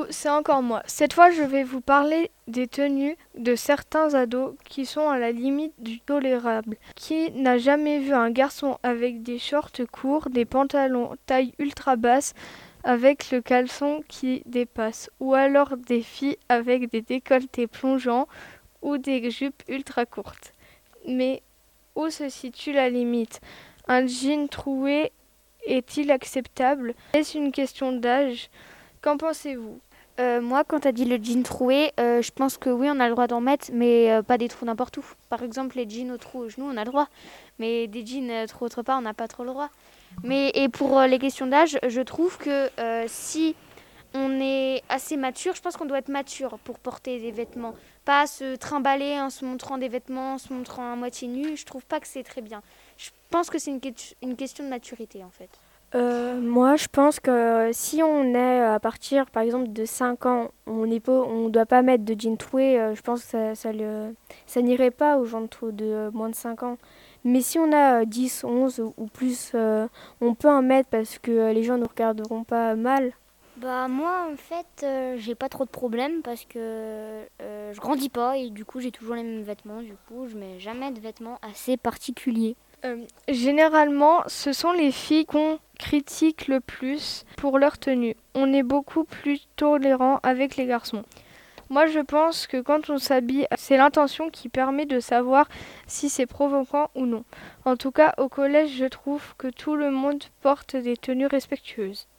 Coucou, c'est encore moi. Cette fois, je vais vous parler des tenues de certains ados qui sont à la limite du tolérable. Qui n'a jamais vu un garçon avec des shorts courts, des pantalons taille ultra basse avec le caleçon qui dépasse, ou alors des filles avec des décolletés plongeants ou des jupes ultra courtes. Mais où se situe la limite? Un jean troué est-il acceptable? Est-ce une question d'âge? Qu'en pensez-vous? Moi, quand t'as dit le jean troué, je pense que oui, on a le droit d'en mettre, mais pas des trous n'importe où. Par exemple, les jeans aux trous aux genoux, on a le droit. Mais des jeans trop autre part, on n'a pas trop le droit. Mais et pour les questions d'âge, je trouve que si on est assez mature, je pense qu'on doit être mature pour porter des vêtements. Pas se trimballer en se montrant des vêtements, en se montrant à moitié nu. Je trouve pas que c'est très bien. Je pense que c'est une question de maturité, en fait. Moi, je pense que si on est à partir, par exemple, de 5 ans, on doit pas mettre de jean troué, je pense que ça n'irait pas aux gens de moins de 5 ans. Mais si on a 10, 11 ou plus, on peut en mettre parce que les gens ne regarderont pas mal. Bah moi en fait j'ai pas trop de problèmes parce que je grandis pas et du coup j'ai toujours les mêmes vêtements, du coup je mets jamais de vêtements assez particuliers. Généralement, ce sont les filles qu'on critique le plus pour leur tenue. On est beaucoup plus tolérant avec les garçons. Moi, je pense que quand on s'habille, c'est l'intention qui permet de savoir si c'est provoquant ou non. En tout cas, au collège, je trouve que tout le monde porte des tenues respectueuses.